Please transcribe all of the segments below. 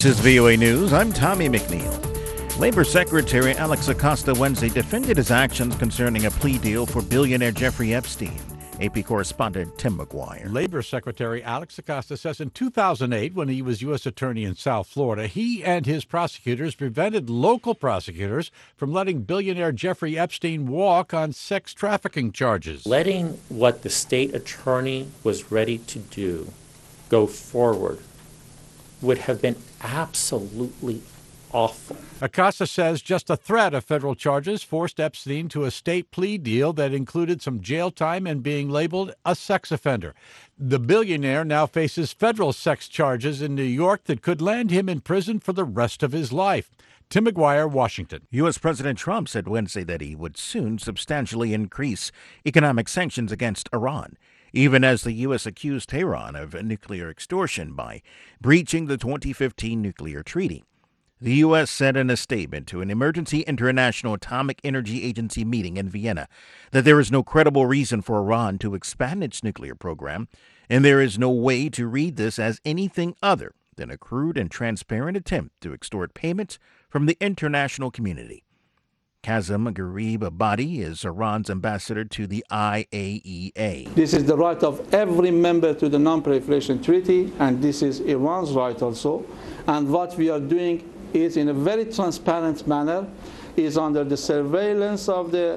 This is VOA News. I'm Tommy McNeil. Labor Secretary Alex Acosta Wednesday defended his actions concerning a plea deal for billionaire Jeffrey Epstein. AP correspondent Tim McGuire. Labor Secretary Alex Acosta says in 2008, when he was U.S. Attorney in South Florida, he and his prosecutors prevented local prosecutors from letting billionaire Jeffrey Epstein walk on sex trafficking charges. Letting what the state attorney was ready to do go forward would have been absolutely awful. Acosta says just the threat of federal charges forced Epstein to a state plea deal that included some jail time and being labeled a sex offender. The billionaire now faces federal sex charges in New York that could land him in prison for the rest of his life. Tim McGuire, Washington. U.S. President Trump said Wednesday that he would soon substantially increase economic sanctions against Iran, even as the U.S. accused Tehran of nuclear extortion by breaching the 2015 nuclear treaty. The U.S. said in a statement to an emergency International Atomic Energy Agency meeting in Vienna that there is no credible reason for Iran to expand its nuclear program, and there is no way to read this as anything other than a crude and transparent attempt to extort payments from the international community. Kazem Garibabadi is Iran's ambassador to the IAEA. This is the right of every member to the Non-Proliferation Treaty, and this is Iran's right also. And what we are doing is in a very transparent manner, is under the surveillance of the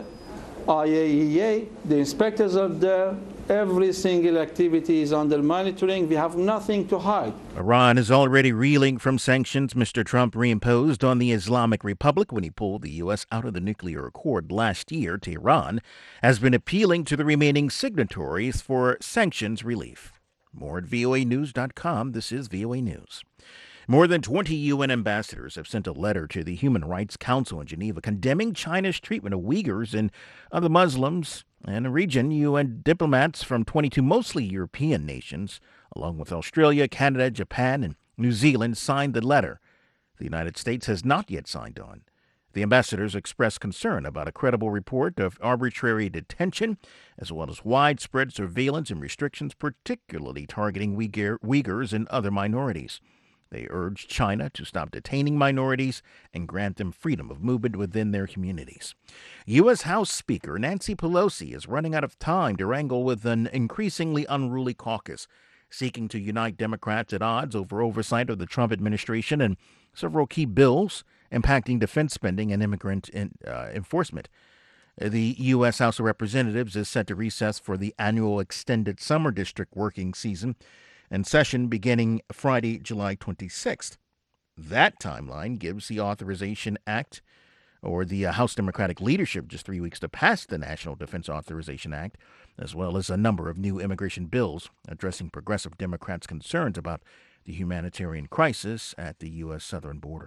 IAEA. The inspectors are there. Every single activity is under monitoring. We have nothing to hide. Iran is already reeling from sanctions Mr. Trump reimposed on the Islamic Republic when he pulled the U.S. out of the nuclear accord last year. Tehran has been appealing to the remaining signatories for sanctions relief. More at voanews.com. This is VOA News. More than 20 UN ambassadors have sent a letter to the Human Rights Council in Geneva condemning China's treatment of Uyghurs and other Muslims in the region. UN diplomats from 22 mostly European nations, along with Australia, Canada, Japan, and New Zealand, signed the letter. The United States has not yet signed on. The ambassadors expressed concern about a credible report of arbitrary detention, as well as widespread surveillance and restrictions, particularly targeting Uyghurs and other minorities. They urged China to stop detaining minorities and grant them freedom of movement within their communities. U.S. House Speaker Nancy Pelosi is running out of time to wrangle with an increasingly unruly caucus, seeking to unite Democrats at odds over oversight of the Trump administration and several key bills impacting defense spending and immigrant enforcement. The U.S. House of Representatives is set to recess for the annual extended summer district working season and session beginning Friday, July 26th. That timeline gives the Authorization Act, or the House Democratic leadership, just 3 weeks to pass the National Defense Authorization Act, as well as a number of new immigration bills addressing progressive Democrats' concerns about the humanitarian crisis at the U.S. southern border.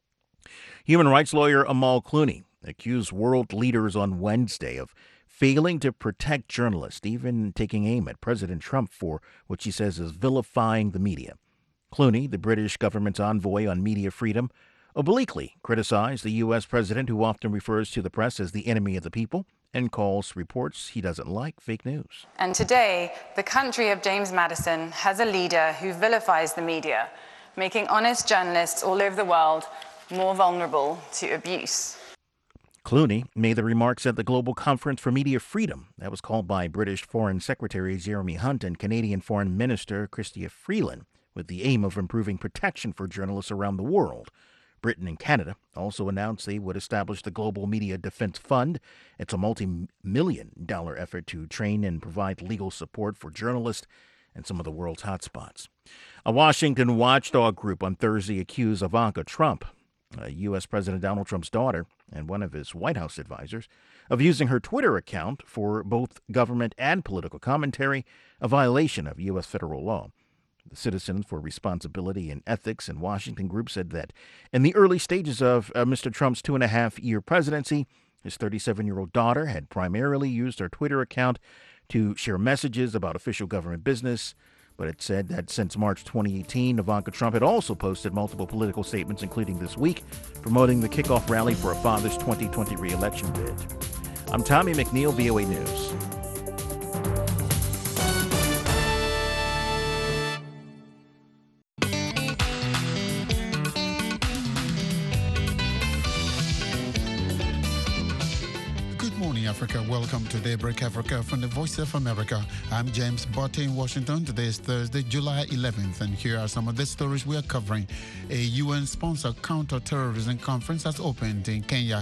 Human rights lawyer Amal Clooney accused world leaders on Wednesday of failing to protect journalists, even taking aim at President Trump for what she says is vilifying the media. Clooney, the British government's envoy on media freedom, obliquely criticized the U.S. president, who often refers to the press as the enemy of the people and calls reports he doesn't like fake news. And today, the country of James Madison has a leader who vilifies the media, making honest journalists all over the world more vulnerable to abuse. Clooney made the remarks at the Global Conference for Media Freedom that was called by British Foreign Secretary Jeremy Hunt and Canadian Foreign Minister Chrystia Freeland with the aim of improving protection for journalists around the world. Britain and Canada also announced they would establish the Global Media Defense Fund. It's a multi-million-dollar effort to train and provide legal support for journalists in some of the world's hotspots. A Washington watchdog group on Thursday accused Ivanka Trump, U.S. President Donald Trump's daughter and one of his White House advisors, of using her Twitter account for both government and political commentary, a violation of U.S. federal law. The Citizens for Responsibility and Ethics in Washington group said that in the early stages of Mr. Trump's 2.5-year presidency, his 37-year-old daughter had primarily used her Twitter account to share messages about official government business. But it said that since March 2018, Ivanka Trump had also posted multiple political statements, including this week, promoting the kickoff rally for her father's 2020 re-election bid. I'm Tommy McNeil, VOA News. Africa. Welcome to Daybreak Africa from the Voice of America. I'm James Botte in Washington. Today is Thursday, July 11th, and here are some of the stories we are covering. A UN-sponsored counter-terrorism conference has opened in Kenya.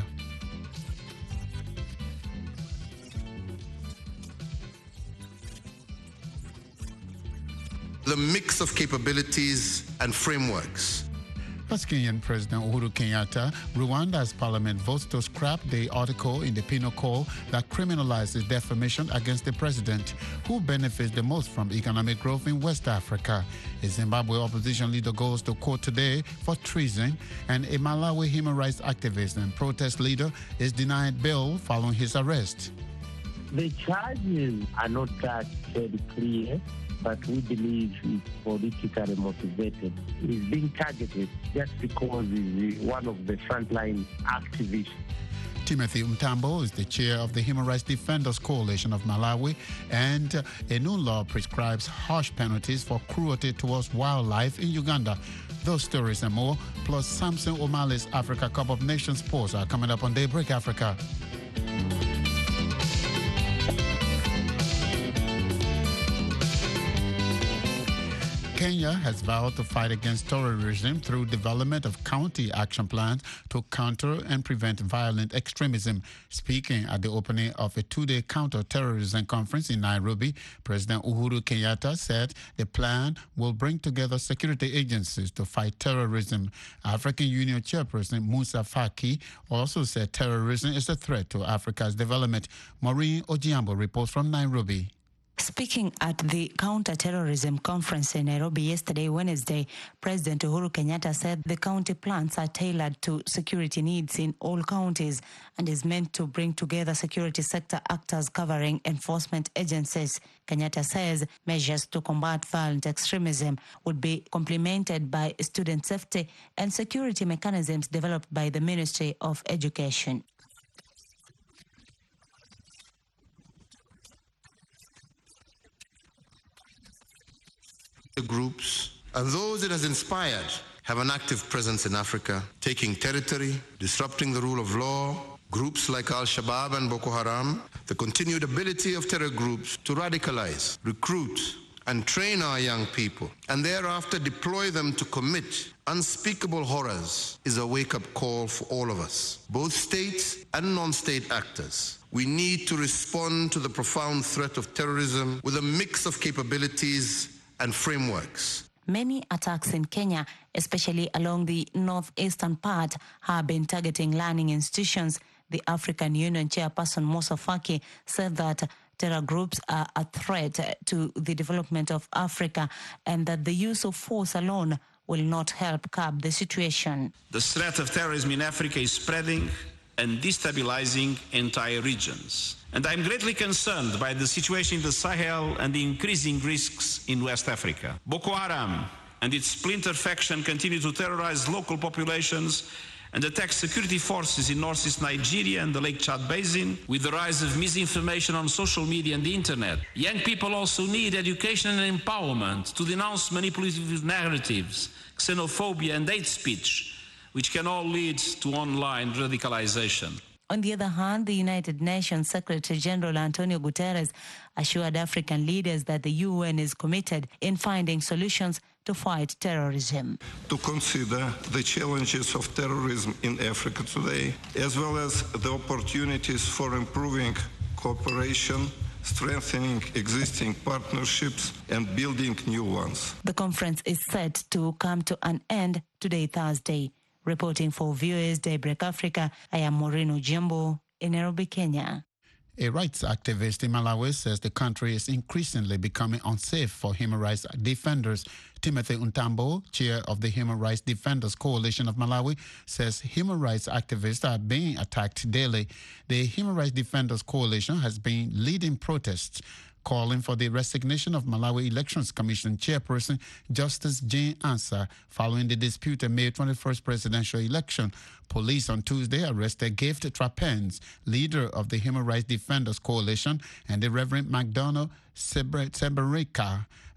The mix of capabilities and frameworks. As Kenyan President Uhuru Kenyatta, Rwanda's parliament votes to scrap the article in the Penal Code that criminalizes defamation against the president, who benefits the most from economic growth in West Africa. A Zimbabwe opposition leader goes to court today for treason, and a Malawi human rights activist and protest leader is denied bail following his arrest. The charges are not that very clear, but we believe it's politically motivated. He's being targeted just because he's one of the frontline activists. Timothy Mtambo is the chair of the Human Rights Defenders Coalition of Malawi, and a new law prescribes harsh penalties for cruelty towards wildlife in Uganda. Those stories and more, plus Samson O'Malley's Africa Cup of Nations sports are coming up on Daybreak Africa. Kenya has vowed to fight against terrorism through development of county action plans to counter and prevent violent extremism. Speaking at the opening of a two-day counter-terrorism conference in Nairobi, President Uhuru Kenyatta said the plan will bring together security agencies to fight terrorism. African Union Chairperson Musa Faki also said terrorism is a threat to Africa's development. Maureen Ojiambo reports from Nairobi. Speaking at the counter-terrorism conference in Nairobi yesterday, Wednesday, President Uhuru Kenyatta said the county plans are tailored to security needs in all counties and is meant to bring together security sector actors covering enforcement agencies. Kenyatta says measures to combat violent extremism would be complemented by student safety and security mechanisms developed by the Ministry of Education. The groups and those it has inspired have an active presence in Africa, taking territory, disrupting the rule of law. Groups like Al-Shabaab and Boko Haram, the continued ability of terror groups to radicalize, recruit, and train our young people, and thereafter deploy them to commit unspeakable horrors, is a wake-up call for all of us, both state and non-state actors. We need to respond to the profound threat of terrorism with a mix of capabilities and frameworks. Many attacks in Kenya, especially along the northeastern part, have been targeting learning institutions. The African Union chairperson Musa Faki said that terror groups are a threat to the development of Africa and that the use of force alone will not help curb the situation. The threat of terrorism in Africa is spreading and destabilizing entire regions. And I'm greatly concerned by the situation in the Sahel and the increasing risks in West Africa. Boko Haram and its splinter faction continue to terrorize local populations and attack security forces in northeast Nigeria and the Lake Chad Basin. With the rise of misinformation on social media and the internet, young people also need education and empowerment to denounce manipulative narratives, xenophobia and hate speech, which can all lead to online radicalization. On the other hand, the United Nations Secretary General Antonio Guterres assured African leaders that the UN is committed in finding solutions to fight terrorism. To consider the challenges of terrorism in Africa today, as well as the opportunities for improving cooperation, strengthening existing partnerships and building new ones. The conference is set to come to an end today, Thursday. Reporting for VOA's Daybreak Africa, I am Maureen Ojiambo in Nairobi, Kenya. A rights activist in Malawi says the country is increasingly becoming unsafe for human rights defenders. Timothy Mtambo, chair of the Human Rights Defenders Coalition of Malawi, says human rights activists are being attacked daily. The Human Rights Defenders Coalition has been leading protests calling for the resignation of Malawi Elections Commission chairperson Justice Jane Ansah following the disputed May 21st presidential election. Police on Tuesday arrested Gift Trapens, leader of the Human Rights Defenders Coalition, and the Reverend McDonald Seberika,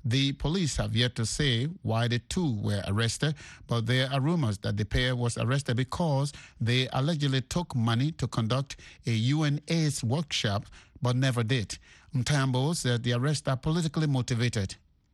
The police have yet to say why the two were arrested, but there are rumors that the pair was arrested because they allegedly took money to conduct a UNAIDS workshop, but never did. Ntambo said the arrests are politically motivated.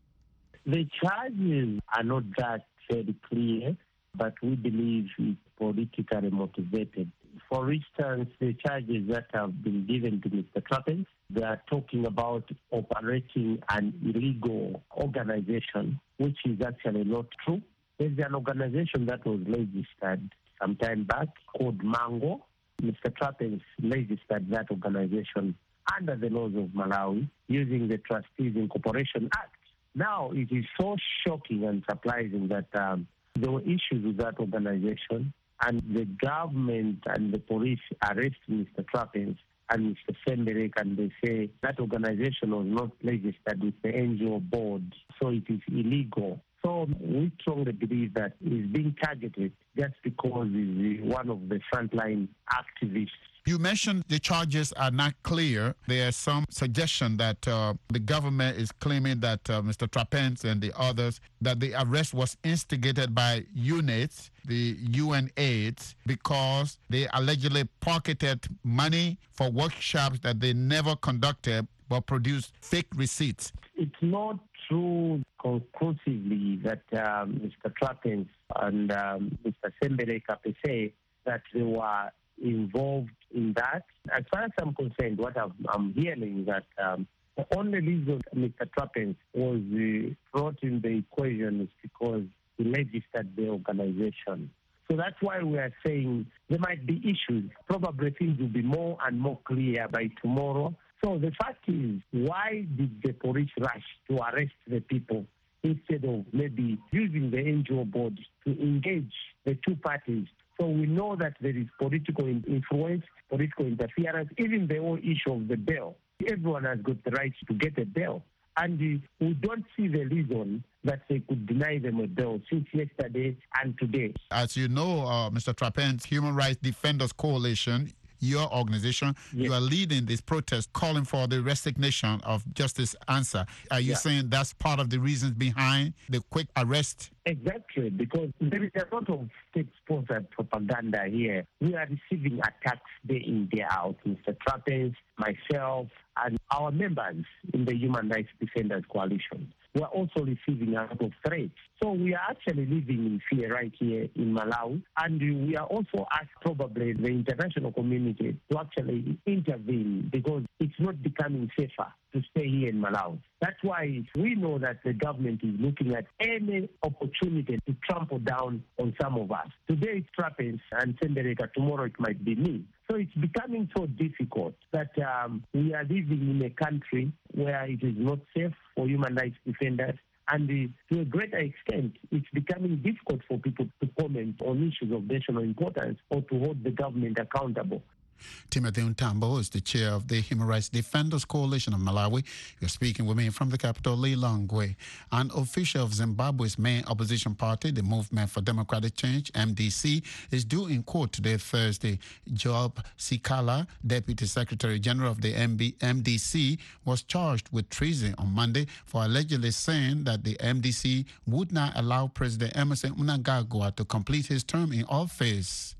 The charges are not that very clear, but we believe it's politically motivated. For instance, the charges that have been given to Mr. Trappens, they are talking about operating an illegal organization, which is actually not true. There's an organization that was registered some time back called Mango. Mr. Trappens registered that organization under the laws of Malawi using the Trustees Incorporation Act. Now, it is so shocking and surprising that there were issues with that organization, and the government and the police arrest Mr. Trappens and Mr. Semberek, and they say that organization was not registered with the NGO board, so it is illegal. So we strongly believe that he's being targeted just because he's one of the frontline activists. You mentioned the charges are not clear. There's some suggestion that the government is claiming that Mr. Trappens and the others, that the arrest was instigated by UNAIDS, the UNAIDS, because they allegedly pocketed money for workshops that they never conducted but produced fake receipts. It's not true conclusively that Mr. Trappens and Mr. Semberek say that they were involved in that. As far as I'm concerned, what I'm hearing is that the only reason Mr. Trappens was brought in the equation is because he registered the organization. So that's why we are saying there might be issues. Probably things will be more and more clear by tomorrow. So the fact is, why did the police rush to arrest the people instead of maybe using the NGO board to engage the two parties? So we know that there is political influence, political interference, even the whole issue of the bail. Everyone has got the right to get a bail. And we don't see the reason that they could deny them a bail since yesterday and today. As you know, Mr. Trappens, Human Rights Defenders Coalition, your organization, you are leading this protest calling for the resignation of Justice Ansah. Are you saying that's part of the reasons behind the quick arrest? Exactly, because there is a lot of state-sponsored propaganda here. We are receiving attacks day in, day out. Mr. Trappens, myself, and our members in the Human Rights Defenders Coalition. We are also receiving a lot of threats. So we are actually living in fear right here in Malawi. And we are also asked probably the international community to actually intervene because it's not becoming safer to stay here in Malawi. That's why we know that the government is looking at any opportunity to trample down on some of us. Today it's Trappens and Semberek, tomorrow it might be me. So it's becoming so difficult that we are living in a country where it is not safe for human rights defenders. And to a greater extent, it's becoming difficult for people to comment on issues of national importance or to hold the government accountable. Timothy Ntambo is the chair of the Human Rights Defenders Coalition of Malawi. You're speaking with me from the capital, Lilongwe. An official of Zimbabwe's main opposition party, the Movement for Democratic Change, MDC, is due in court today, Thursday. Job Sikala, Deputy Secretary General of the MDC, was charged with treason on Monday for allegedly saying that the MDC would not allow President Emmerson Mnangagwa to complete his term in office.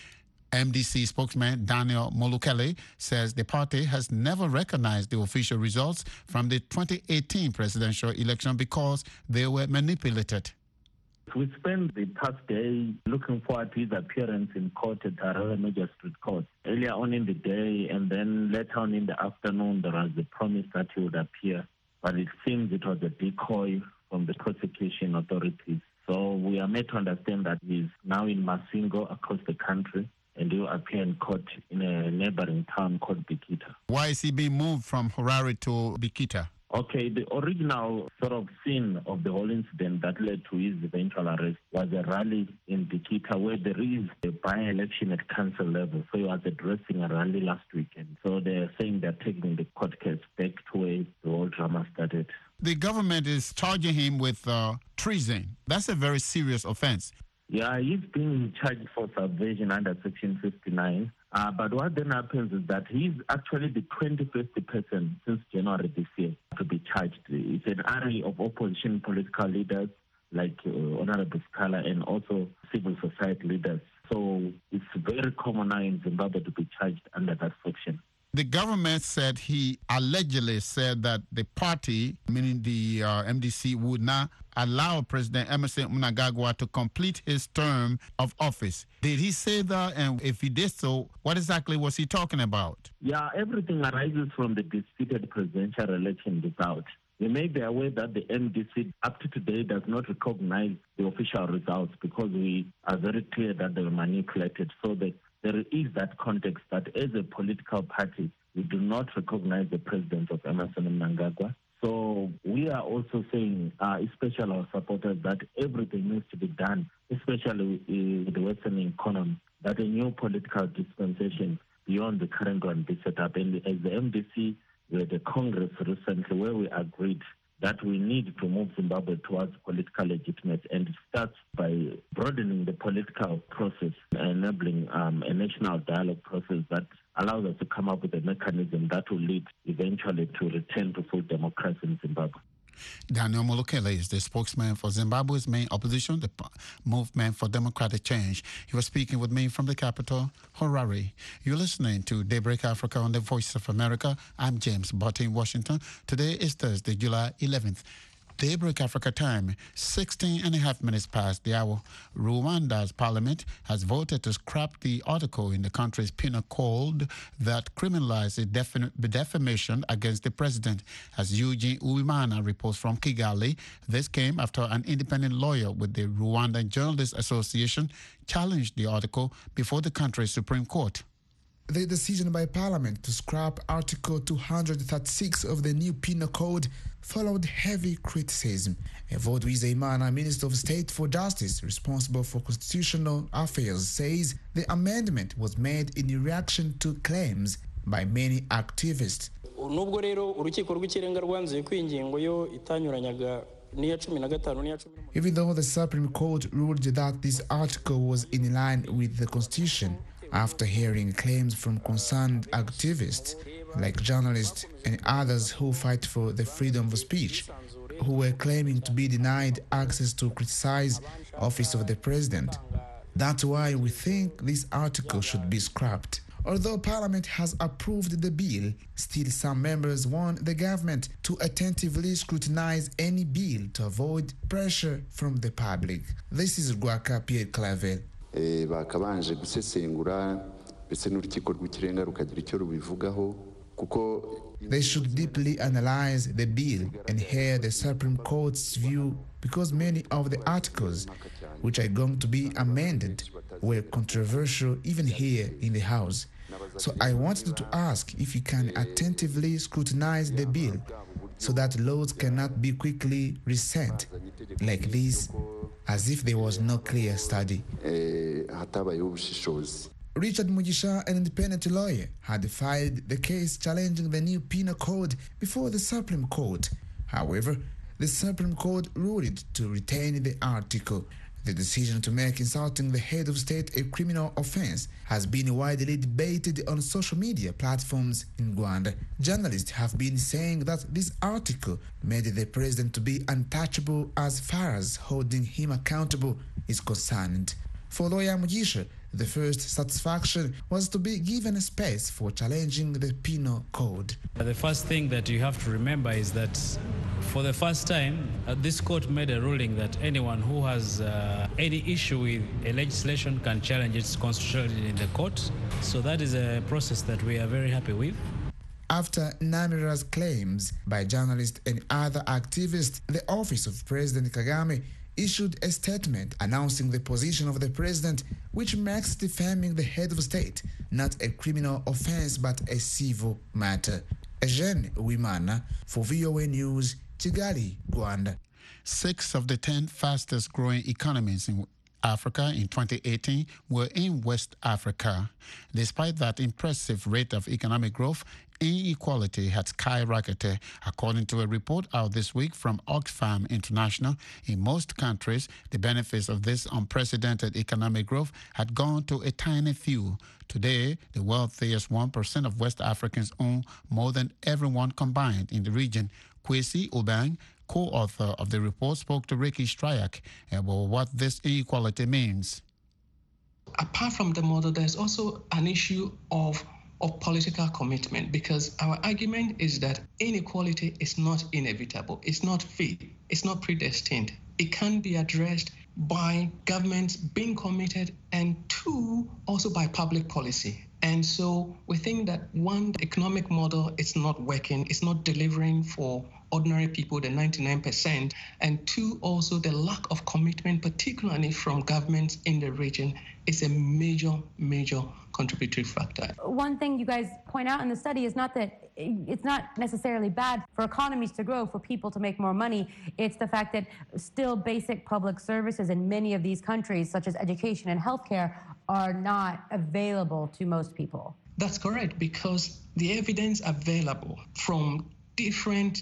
MDC spokesman Daniel Molukele says the party has never recognized the official results from the 2018 presidential election because they were manipulated. We spent the past day looking forward to his appearance in court at Harare Magistrate Court. Earlier on in the day and then later on in the afternoon, there was the promise that he would appear. But it seems it was a decoy from the prosecution authorities. So we are made to understand that he's now in Masingo across the country, and he will appear in court in a neighboring town called Bikita. Why is he being moved from Harare to Bikita? Okay, the original sort of scene of the whole incident that led to his eventual arrest was a rally in Bikita where there is a by-election at council level. So he was addressing a rally last weekend. So they're saying they're taking the court case back to where the whole drama started. The government is charging him with treason. That's a very serious offense. Yeah, he's being charged for subversion under Section 59. But what then happens is that he's actually the 21st person since January this year to be charged. It's an array of opposition political leaders like Honorable Scala and also civil society leaders. So it's very common now in Zimbabwe to be charged under that section. The government said he allegedly said that the party, meaning the MDC, would not allow President Emmerson Mnangagwa to complete his term of office. Did he say that? And if he did so, what exactly was he talking about? Yeah, everything arises from the disputed presidential election result. You may be aware that the MDC up to today does not recognize the official results because we are very clear that they were manipulated. So that there is that context that as a political party, we do not recognize the president of Emmerson Mnangagwa. So we are also saying, especially our supporters, that everything needs to be done, especially with the Western economy, that a new political dispensation beyond the current one be set up. And as the MDC, we had a Congress recently where we agreed that we need to move Zimbabwe towards political legitimacy, and it starts by broadening the political process, enabling a national dialogue process that allows us to come up with a mechanism that will lead eventually to return to full democracy in Zimbabwe. Daniel Molokele is the spokesman for Zimbabwe's main opposition, the Movement for Democratic Change. He was speaking with me from the capital, Harare. You're listening to Daybreak Africa on the Voice of America. I'm James Botte in Washington. Today is Thursday, July 11th. Daybreak Africa time, 16 and a half minutes past the hour. Rwanda's parliament has voted to scrap the article in the country's penal code that criminalizes defamation against the president. As Eugene Uwimana reports from Kigali, this came after an independent lawyer with the Rwandan Journalists Association challenged the article before the country's Supreme Court. The decision by Parliament to scrap Article 236 of the new Penal Code followed heavy criticism. Evode Uwizeyimana, Minister of State for Justice, responsible for constitutional affairs, says the amendment was made in reaction to claims by many activists. Nubwo rero urukiko rw'ikirenga rwanzuye ko ingingo yo itanyuranyaga Even though the Supreme Court ruled that this article was in line with the Constitution, after hearing claims from concerned activists like journalists and others who fight for the freedom of speech, who were claiming to be denied access to criticize the office of the president. That's why we think this article should be scrapped. Although Parliament has approved the bill, still some members want the government to attentively scrutinize any bill to avoid pressure from the public. This is Rwaka Pierre Clavel. Bakabanje gusesengura ndetse n'urukiko rw'ikirenga rukagira icyo rubivugaho kuko they should deeply analyze the bill and hear the Supreme Court's view, because many of the articles which are going to be amended were controversial even here in the House. So I wanted to ask if you can attentively scrutinize the bill so that laws cannot be quickly resent like this, as if there was no clear study. Richard Mugisha, an independent lawyer, had filed the case challenging the new penal code before the Supreme Court. However, the Supreme Court ruled to retain the article. The decision to make insulting the head of state a criminal offense has been widely debated on social media platforms in Rwanda. Journalists have been saying that this article made the president to be untouchable as far as holding him accountable is concerned. For lawyer Mugisha, the first satisfaction was to be given a space for challenging the penal code. The first thing that you have to remember is that for the first time, this court made a ruling that anyone who has any issue with a legislation can challenge its constitutionality in the court. So that is a process that we are very happy with. After numerous claims by journalists and other activists, the office of President Kagame issued a statement announcing the position of the president, which makes defaming the head of state not a criminal offense but a civil matter. Eugene Uwimana for VOA News, Kigali, Rwanda. 6 of the 10 fastest growing economies Africa in 2018 were in West Africa. Despite that impressive rate of economic growth, inequality had skyrocketed. According to a report out this week from Oxfam International, in most countries, the benefits of this unprecedented economic growth had gone to a tiny few. Today, the wealthiest 1% of West Africans own more than everyone combined in the region. Kwesi Obang, co-author of the report, spoke to Ricky Stryak about what this inequality means. Apart from the model, there's also an issue of political commitment, because our argument is that inequality is not inevitable, it's not fate, it's not predestined. It can be addressed by governments being committed, and two, also by public policy. And so we think that one, the economic model is not working, it's not delivering for ordinary people, the 99%, and two, also the lack of commitment, particularly from governments in the region, is a major contributory factor. One thing you guys point out in the study is not that it's not necessarily bad for economies to grow, for people to make more money. It's the fact that still basic public services in many of these countries, such as education and healthcare, are not available to most people. That's correct, because the evidence available from different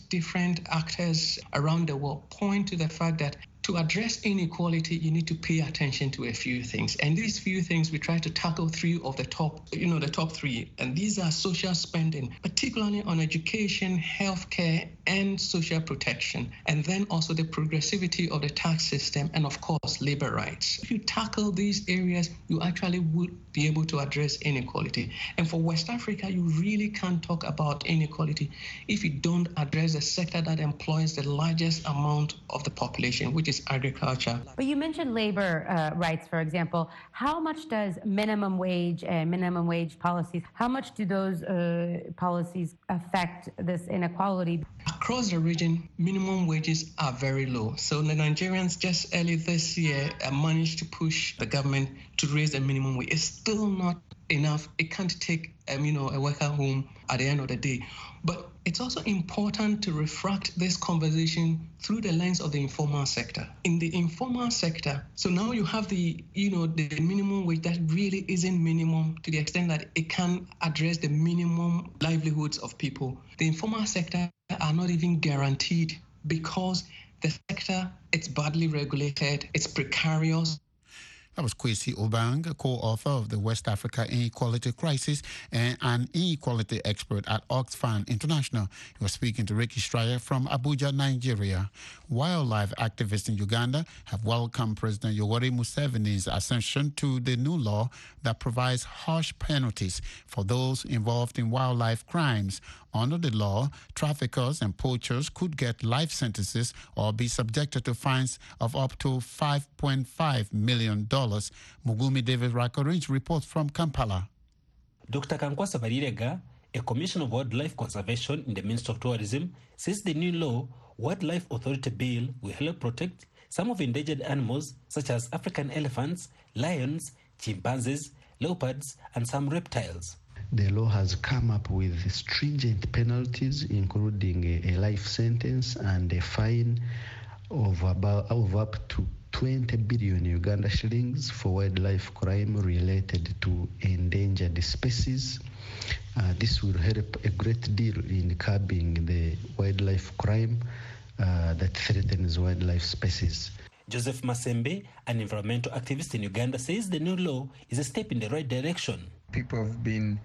actors around the world point to the fact that to address inequality, you need to pay attention to a few things. And these few things, we try to tackle three of the top three. And these are social spending, particularly on education, healthcare, and social protection. And then also the progressivity of the tax system, and of course, labor rights. If you tackle these areas, you actually would be able to address inequality. And for West Africa, you really can't talk about inequality if you don't address the sector that employs the largest amount of the population, which is agriculture. But you mentioned labor rights, for example. How much does minimum wage and minimum wage policies, how much do those policies affect this inequality? Across the region, minimum wages are very low. So the Nigerians just early this year managed to push the government to raise the minimum wage. It's still not enough. It can't take a worker home at the end of the day. But it's also important to refract this conversation through the lens of the informal sector. In the informal sector, so now you have the minimum wage that really isn't minimum to the extent that it can address the minimum livelihoods of people. The informal sector are not even guaranteed because the sector, it's badly regulated, it's precarious. That was Kwesi Obang, co-author of the West Africa Inequality Crisis and an inequality expert at Oxfam International. He was speaking to Ricky Stryer from Abuja, Nigeria. Wildlife activists in Uganda have welcomed President Yoweri Museveni's accession to the new law that provides harsh penalties for those involved in wildlife crimes. Under the law, traffickers and poachers could get life sentences or be subjected to fines of up to $5.5 million. Mugumi David Rakorinch reports from Kampala. Dr. Kankwasa Barirega, a commissioner of wildlife conservation in the Ministry of Tourism, says the new law, Wildlife Authority Bill, will help protect some of endangered animals such as African elephants, lions, chimpanzees, leopards, and some reptiles. The law has come up with stringent penalties, including a life sentence and a fine of up to 20 billion Uganda shillings for wildlife crime related to endangered species. This will help a great deal in curbing the wildlife crime that threatens wildlife species. Joseph Masembe, an environmental activist in Uganda, says the new law is a step in the right direction. People have been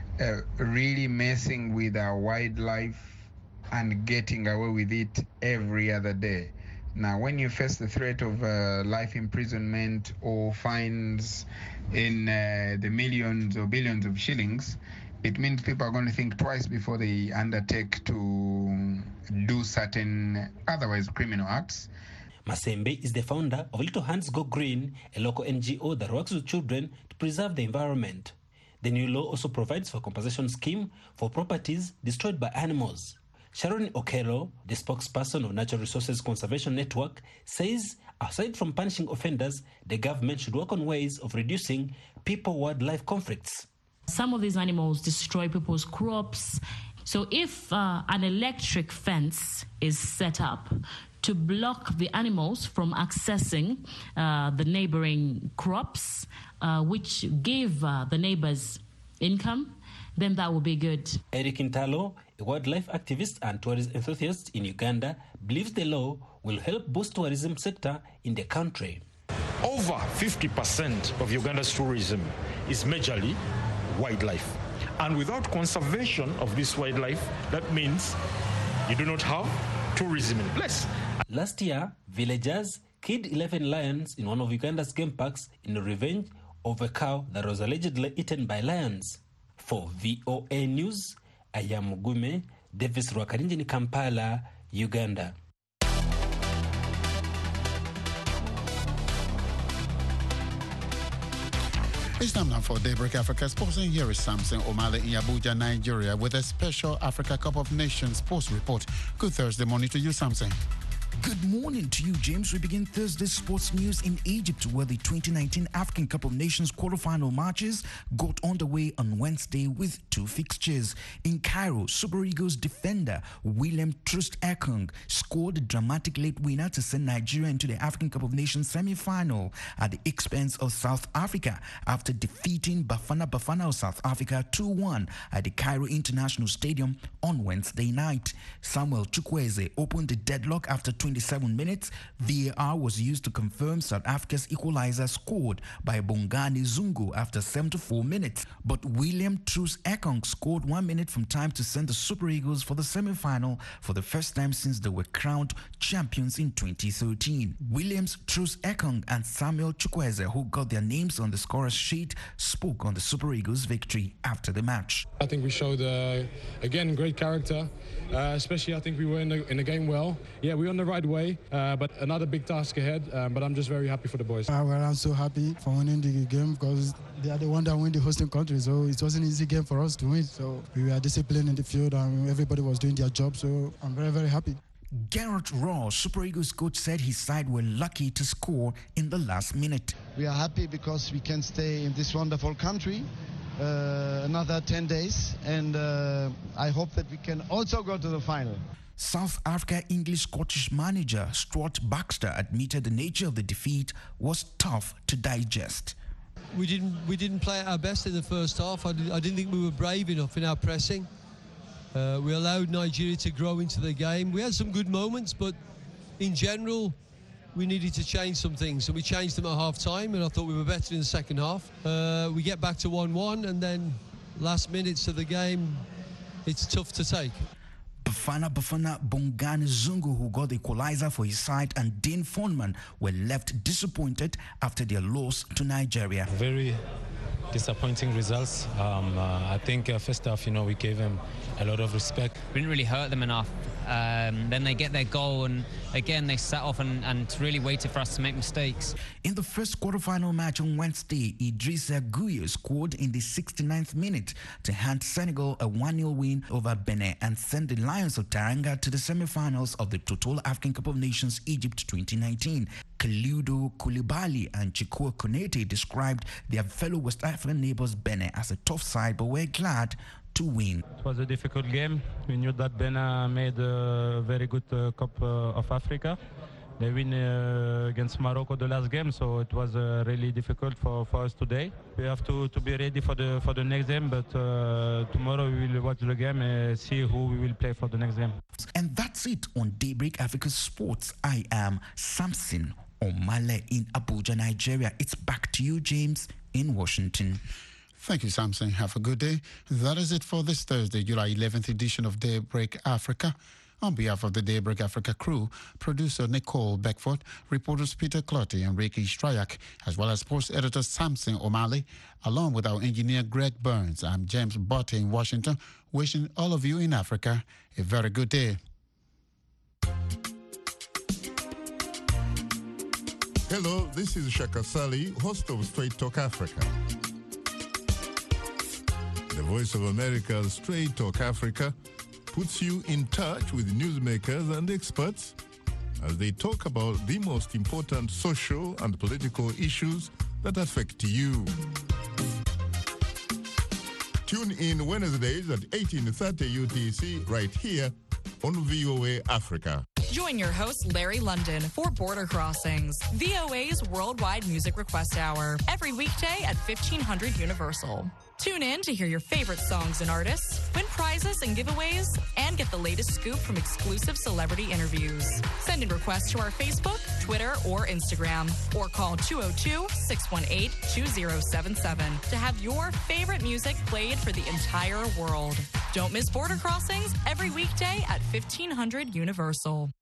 really messing with our wildlife and getting away with it every other day. Now, when you face the threat of life imprisonment or fines in the millions or billions of shillings, it means people are going to think twice before they undertake to do certain otherwise criminal acts. Masembe is the founder of Little Hands Go Green, a local NGO that works with children to preserve the environment. The new law also provides for a compensation scheme for properties destroyed by animals. Sharon Okello, the spokesperson of Natural Resources Conservation Network, says aside from punishing offenders, the government should work on ways of reducing people-wildlife conflicts. Some of these animals destroy people's crops. So if an electric fence is set up to block the animals from accessing the neighboring crops, which give the neighbors income, then that would be good. Eric Intalo, a wildlife activist and tourism enthusiast in Uganda, believes the law will help boost tourism sector in the country. Over 50% of Uganda's tourism is majorly wildlife. And without conservation of this wildlife, that means you do not have tourism in place. Last year, villagers killed 11 lions in one of Uganda's game parks in revenge of a cow that was allegedly eaten by lions. For VOA News, I am Mugume Davis Rwakarinji in Kampala, Uganda. It's time now for Daybreak Africa Sports, and here is Samson Omale in Abuja, Nigeria, with a special Africa Cup of Nations sports report. Good Thursday morning to you, Samson. Good morning to you, James. We begin Thursday's sports news in Egypt, where the 2019 African Cup of Nations quarterfinal matches got underway on Wednesday with two fixtures. In Cairo, Super Eagles defender William Troost-Ekong scored a dramatic late winner to send Nigeria into the African Cup of Nations semi-final at the expense of South Africa after defeating Bafana Bafana of South Africa 2-1 at the Cairo International Stadium on Wednesday night. Samuel Chukwueze opened the deadlock after 27 minutes. VAR was used to confirm South Africa's equalizer scored by Bongani Zungu after 74 minutes. But William Troost-Ekong scored 1 minute from time to send the Super Eagles for the semi-final for the first time since they were crowned champions in 2013. Williams Troost-Ekong and Samuel Chukwueze, who got their names on the scorer's sheet, spoke on the Super Eagles' victory after the match. I think we showed, again, great character. Especially, I think we were in the game well. Yeah, we're on the right way, but another big task ahead. But I'm just very happy for the boys. Well, I'm so happy for winning the game because they are the one that win the hosting country. So it was an easy game for us to win. So we were disciplined in the field and everybody was doing their job. So I'm very, very happy. Garrett Ross, Super Eagles coach, said his side were lucky to score in the last minute. We are happy because we can stay in this wonderful country another 10 days, and I hope that we can also go to the final. South Africa English-Scottish manager Stuart Baxter admitted the nature of the defeat was tough to digest. We didn't play at our best in the first half. I didn't think we were brave enough in our pressing. We allowed Nigeria to grow into the game. We had some good moments, but in general, we needed to change some things. So we changed them at half-time, and I thought we were better in the second half. We get back to 1-1, and then last minutes of the game, it's tough to take. Bafana Bongani Zungu, who got the equalizer for his side, and Dean Fonman were left disappointed after their loss to Nigeria. Very disappointing results. I think first half, we gave them a lot of respect. We didn't really hurt them enough. Then they get their goal, and again they sat off and really waited for us to make mistakes. In the first quarterfinal match on Wednesday, Idrissa Gueye scored in the 69th minute to hand Senegal a 1-0 win over Benin and send the Lions of Teranga to the semi-finals of the Total African Cup of Nations Egypt 2019. Kalidou Koulibaly and Chikwa Konate described their fellow West African neighbors Benin as a tough side, but were glad to win. It was a difficult game. We knew that Benin made a very good Cup of Africa. They win against Morocco the last game, so it was really difficult for us today. We have to be ready for the next game, but tomorrow we will watch the game and see who we will play for the next game. And that's it on Daybreak Africa Sports. I am Samson Omale in Abuja, Nigeria. It's back to you, James, in Washington. Thank you, Samson. Have a good day. That is it for this Thursday, July 11th edition of Daybreak Africa. On behalf of the Daybreak Africa crew, producer Nicole Beckford, reporters Peter Clotty and Ricky Strayak, as well as sports editor Samson Omale, along with our engineer Greg Burns, I'm James Botte in Washington, wishing all of you in Africa a very good day. Hello, this is Shaka Sali, host of Straight Talk Africa. The Voice of America's Straight Talk Africa puts you in touch with newsmakers and experts as they talk about the most important social and political issues that affect you. Tune in Wednesdays at 18:30 UTC right here on VOA Africa. Join your host, Larry London, for Border Crossings, VOA's worldwide music request hour, every weekday at 1500 Universal. Tune in to hear your favorite songs and artists, win prizes and giveaways, and get the latest scoop from exclusive celebrity interviews. Send in requests to our Facebook, Twitter, or Instagram, or call 202-618-2077 to have your favorite music played for the entire world. Don't miss Border Crossings every weekday at 1500 Universal.